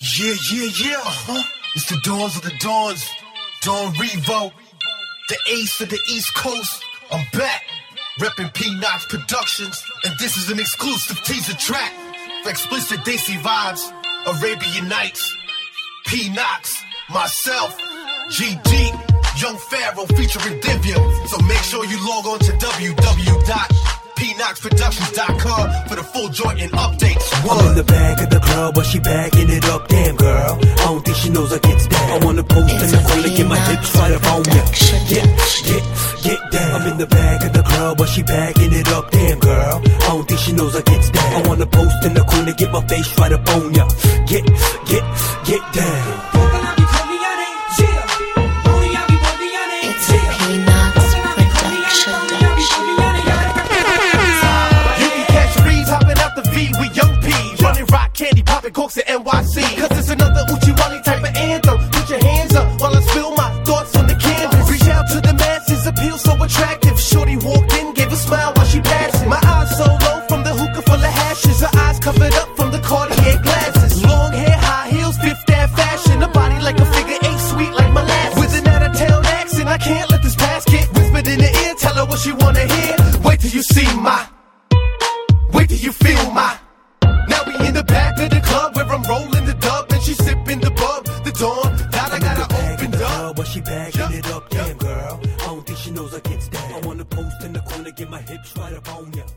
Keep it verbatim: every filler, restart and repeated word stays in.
Yeah, yeah, yeah, uh-huh. It's the Dawns of the Dawns. Dawn Revo, the ace of the East Coast. I'm back, reppin' P-Knox Productions. And this is an exclusive teaser track for explicit Desi vibes, Arabian Nights, P-Knox, myself, G D, Young Pharaoh featuring Divya. So make sure you log on to w w w dot p knox productions dot com for the full joint and updates. One. I'm in the back of the club while she backing it up. Damn girl, I don't think she knows I gets down. I wanna post in the corner, get my hips right up on ya. Get, get, get down. I'm in the back of the club while she backing it up. Damn girl, I don't think she knows I gets down. I wanna post in the corner, get my face right up on ya. Get, get, get down. It's a P-Knox production. With young P's, running rock candy, popping corks at N Y C. Cause it's another Uchiwali type of anthem. Put your hands up while I spill my thoughts on the canvas. Reach out to the masses, appeal so attractive. Shorty walked in, gave a smile while she passed. My eyes so low from the hookah full of hashes. Her eyes covered up from the Cartier glasses. Long hair, high heels, Fifth Ave fashion. A body like a figure eight, sweet like molasses. With an out-of-town accent, I can't let this pass get whispered in the ear. Tell her what she wanna hear. Wait till you see my, wait till you feel my. Now we in the back of the club where I'm rolling the dub and she sipping the bub. The Dawn, that I gotta open up. While she backing it up, damn girl, I don't think she knows I gets down. I wanna post in the corner, get my hips right up on ya.